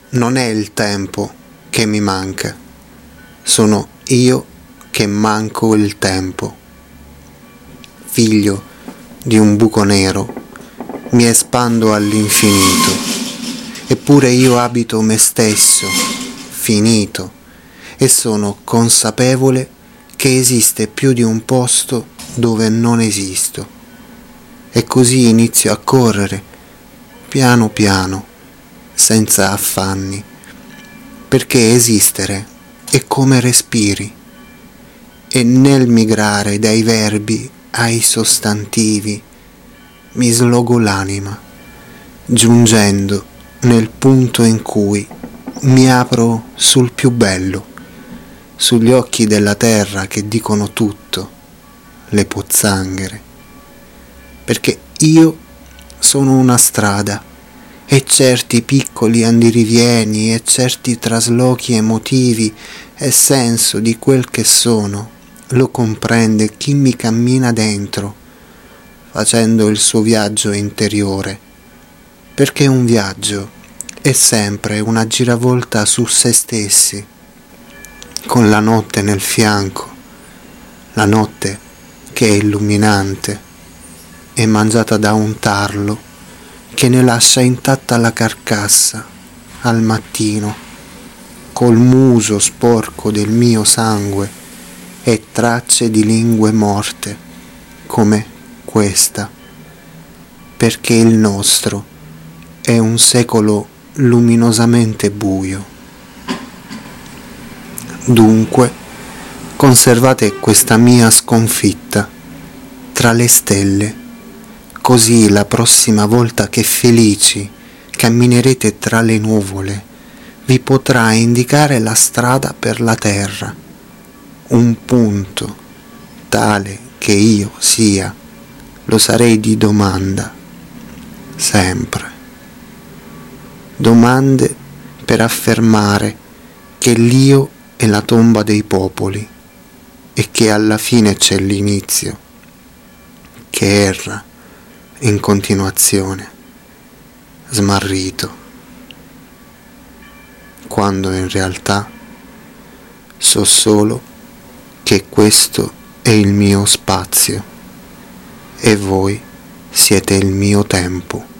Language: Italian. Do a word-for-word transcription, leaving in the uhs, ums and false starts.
non è il tempo che mi manca, sono io che manco il tempo. Figlio di un buco nero, mi espando all'infinito, eppure io abito me stesso, finito, e sono consapevole che esiste più di un posto dove non esisto. E così inizio a correre, piano piano, senza affanni, perché esistere è come respiri, e nel migrare dai verbi ai sostantivi mi slogo l'anima, giungendo nel punto in cui mi apro sul più bello, sugli occhi della terra che dicono tutto, le pozzanghere, perché io sono una strada e certi piccoli andirivieni e certi traslochi emotivi e senso di quel che sono lo comprende chi mi cammina dentro, facendo il suo viaggio interiore, perché un viaggio è sempre una giravolta su se stessi, con la notte nel fianco, la notte che è illuminante e mangiata da un tarlo che ne lascia intatta la carcassa al mattino, col muso sporco del mio sangue e tracce di lingue morte come questa, perché il nostro è un secolo luminosamente buio. Dunque, conservate questa mia sconfitta tra le stelle, così la prossima volta che felici camminerete tra le nuvole vi potrà indicare la strada per la terra, un punto tale che io sia, lo sarei di domanda, sempre. Domande per affermare che l'io è la tomba dei popoli e che alla fine c'è l'inizio, che erra in continuazione, smarrito, quando in realtà so solo che questo è il mio spazio e voi siete il mio tempo.